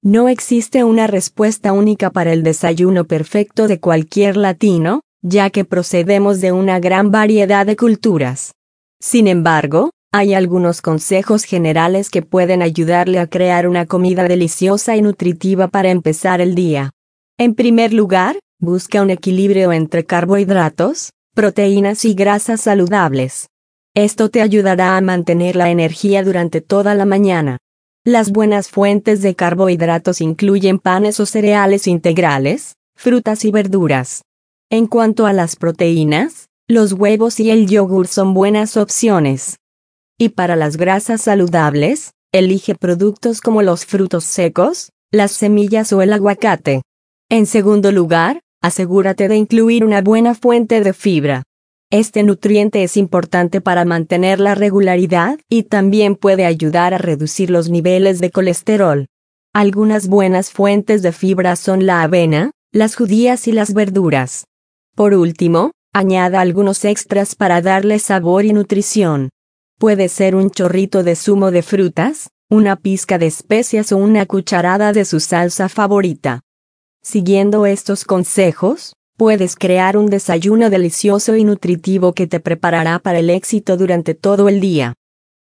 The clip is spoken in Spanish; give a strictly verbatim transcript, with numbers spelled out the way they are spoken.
No existe una respuesta única para el desayuno perfecto de cualquier latino, ya que procedemos de una gran variedad de culturas. Sin embargo, hay algunos consejos generales que pueden ayudarle a crear una comida deliciosa y nutritiva para empezar el día. En primer lugar, busca un equilibrio entre carbohidratos, proteínas y grasas saludables. Esto te ayudará a mantener la energía durante toda la mañana. Las buenas fuentes de carbohidratos incluyen panes o cereales integrales, frutas y verduras. En cuanto a las proteínas, los huevos y el yogur son buenas opciones. Y para las grasas saludables, elige productos como los frutos secos, las semillas o el aguacate. En segundo lugar, asegúrate de incluir una buena fuente de fibra. Este nutriente es importante para mantener la regularidad y también puede ayudar a reducir los niveles de colesterol. Algunas buenas fuentes de fibra son la avena, las judías y las verduras. Por último, añada algunos extras para darle sabor y nutrición. Puede ser un chorrito de zumo de frutas, una pizca de especias o una cucharada de su salsa favorita. Siguiendo estos consejos, puedes crear un desayuno delicioso y nutritivo que te preparará para el éxito durante todo el día.